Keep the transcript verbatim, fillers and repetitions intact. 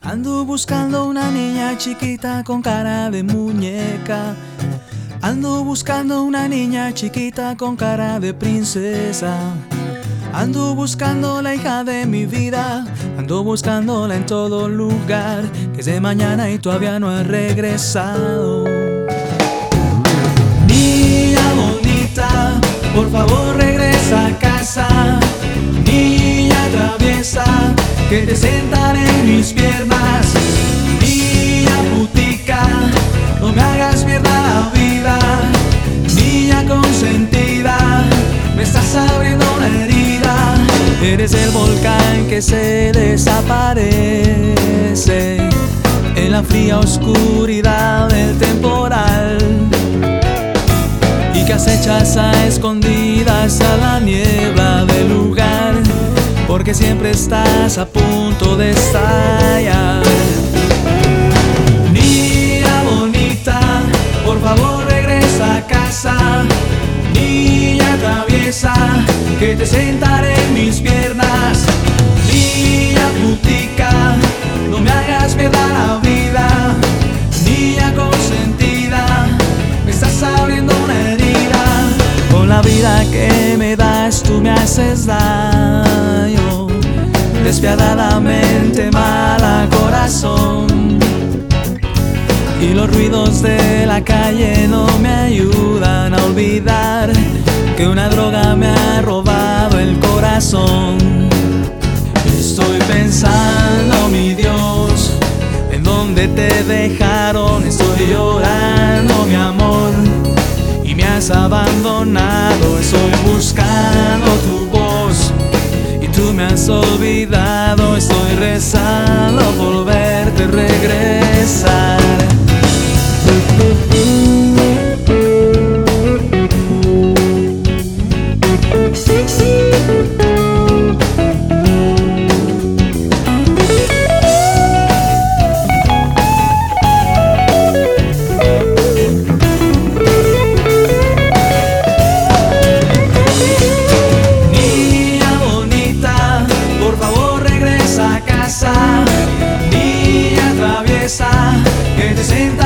Ando buscando una niña chiquita con cara de muñeca. Ando buscando una niña chiquita con cara de princesa. Ando buscando la hija de mi vida. Ando buscándola en todo lugar, que es de mañana y todavía no ha regresado. Niña bonita, por favor regresa a casa. Niña traviesa, que te sentaré en mis piernas. Niña putica, no me hagas perder la vida. Niña consentida, me estás abriendo una herida. Eres el volcán que se desaparece en la fría oscuridad del temporal, y que acechas a escondidas a la niebla del lugar, porque siempre estás a punto de estallar. Niña bonita, por favor regresa a casa. Niña traviesa, que te sentaré en mis piernas. Niña putica, no me hagas perder la vida. Niña consentida, me estás abriendo una herida. Con la vida que me das tú me haces daño, despiadadamente mala corazón. Y los ruidos de la calle no me ayudan a olvidar que una droga me ha robado el corazón. Estoy pensando, mi Dios, en dónde te dejaron. Estoy llorando, mi amor, y me has abandonado. Estoy buscando tu voz y tú me has olvidado. Estoy rezando por verte regresar. Niña traviesa, que te sienta